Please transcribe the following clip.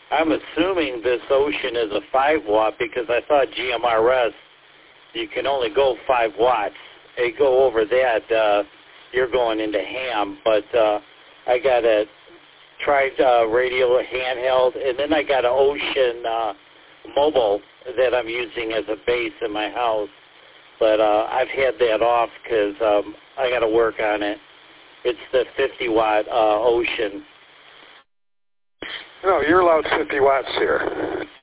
I'm assuming this Ocean is a 5 watt because I thought GMRS you can only go 5 watts. You go over that, you're going into ham. But I got a radio handheld, and then I got an Ocean mobile that I'm using as a base in my house. But I've had that off because I got to work on it. It's the 50 watt Ocean. No, you're allowed 50 watts here.